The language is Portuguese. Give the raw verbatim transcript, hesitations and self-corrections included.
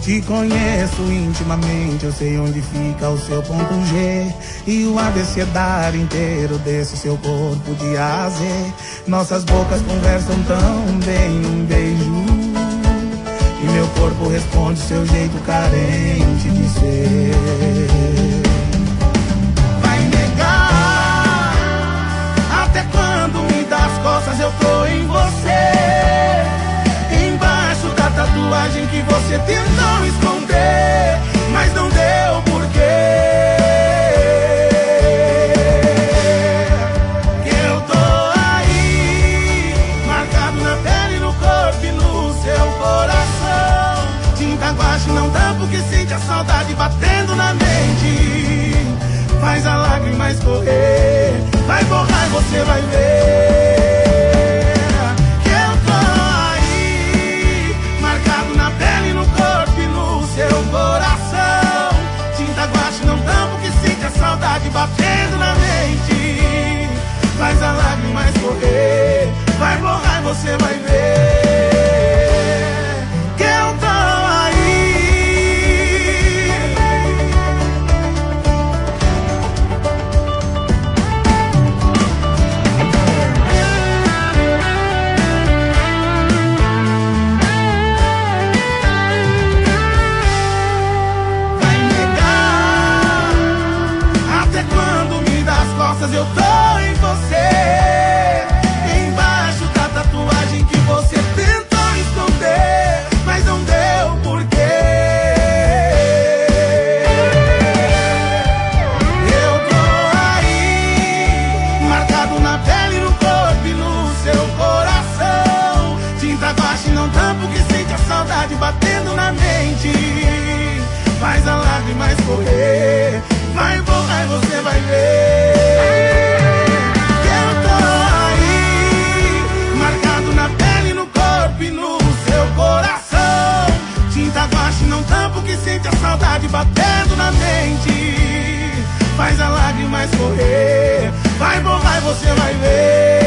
te conheço intimamente, eu sei onde fica o seu ponto G e o abecedário inteiro desse seu corpo de A a Z. Nossas bocas conversam tão bem num beijo e meu corpo responde seu jeito carente de ser. Vai negar até quando me dá as costas, eu tô em você. Embaixo da tatuagem que você tentou esconder, mas não deu porquê. Que eu tô aí, marcado na pele, no corpo e no seu coração. Tinta guache não dá porque sente a saudade batendo na mente. Faz a lágrima escorrer, vai borrar e você vai ver. Batendo na mente, faz a lágrima escorrer, vai borrar e você vai ver que eu tô eu tô em você. Embaixo da tatuagem que você tentou esconder, mas não deu porquê. Eu tô aí, marcado na pele, no corpo e no seu coração. Tinta guache não tampa o que sente a saudade batendo na mente. Faz a lágrima escorrer, vai borrar e você vai ver. Não tampa o que sente a saudade batendo na mente. Faz a lágrima escorrer, vai borrar e você vai ver.